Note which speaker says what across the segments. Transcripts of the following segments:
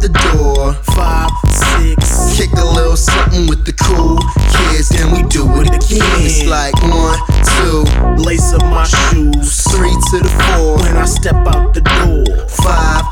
Speaker 1: the door.
Speaker 2: 5, 6,
Speaker 1: kick a little something with the cool kids, then we do it again. It's like 1, 2,
Speaker 2: lace up my shoes.
Speaker 1: 3 to the 4.
Speaker 2: When I step out the door,
Speaker 1: 5,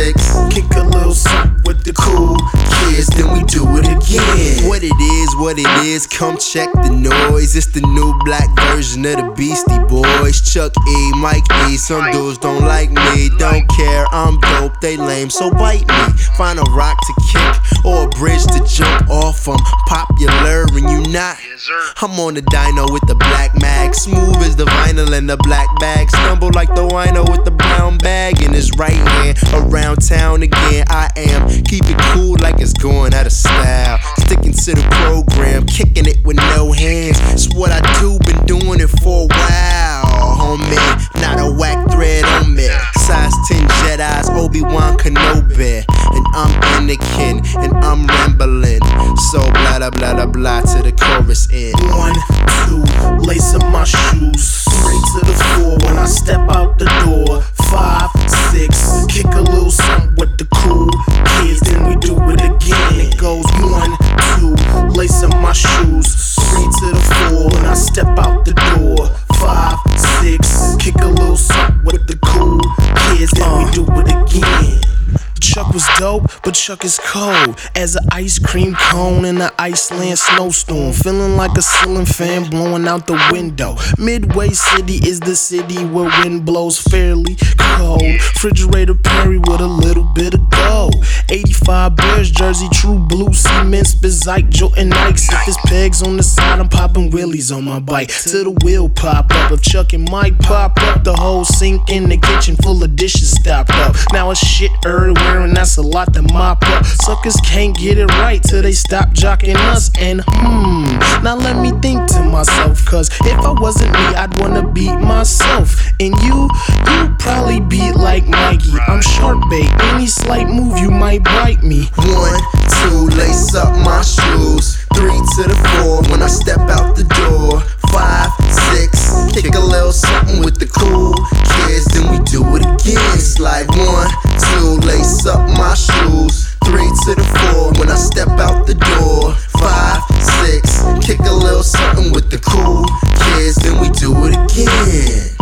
Speaker 1: 6,
Speaker 2: kick a little something with the
Speaker 1: cool kids, then we do it again. What it is, come check the noise. It's the new black version of the Beastie Boys. Chuck E, Mike E, some dudes don't like me. Don't care, I'm dope, they lame, so bite me. Find a rock to kick or a bridge to jump off. I'm popular and you not. I'm on the dyno with the black mag, smooth as the vinyl and the black bag. Stumble like the wino with the brown bag in his right hand. Around town again, I am. Keep it cool like it's going out of style. Sticking to the program, kicking it with no hands. It's what I do, been doing it for a while, homie. Not a whack thread on me. Size 10 Jedis, Obi-Wan Kenobi. And I'm Anakin, and I'm rambling. So blah blah blah blah blah to the chorus end.
Speaker 2: 1, 2, lace up my shoes. 3 to the 4 when I step out the door. 5, 6, kick a little something with the cool kids, then we do it again. It goes 1, 2, lace up my shoes. 3 to the 4 when I step out the door. 5, 6, kick a little something with the cool kids, then we do it again. Chuck was dope, but Chuck is cold as an ice cream cone in an Iceland snowstorm. Feeling like a ceiling fan blowing out the window. Midway City is the city where wind blows fairly cold. Refrigerator Perry with a little bit of gold. 85 Bears jersey, true blue cement, Spizike, Jordan Nikes. If there's pegs on the side, I'm popping wheelies on my bike till the wheel pop up. If Chuck and Mike pop up, the whole sink in the kitchen full of dishes stopped up. Now it's shit everywhere, and that's a lot to mop up. Suckers can't get it right till they stop jocking us. And now let me think to myself, cause if I wasn't me, I'd wanna beat myself. And you probably beat like Mikey. I'm sharp bait, any slight move you might bite me.
Speaker 1: 1, 2, lace up my shoes. 3 to the 4 when I step out the door. 5, 6, kick a little something with the cool kids, then we do it again. It's like 1, 2, lace up my shoes. 3 to the 4 when I step out the door. 5, 6, kick a little something with the cool kids, then we do it again.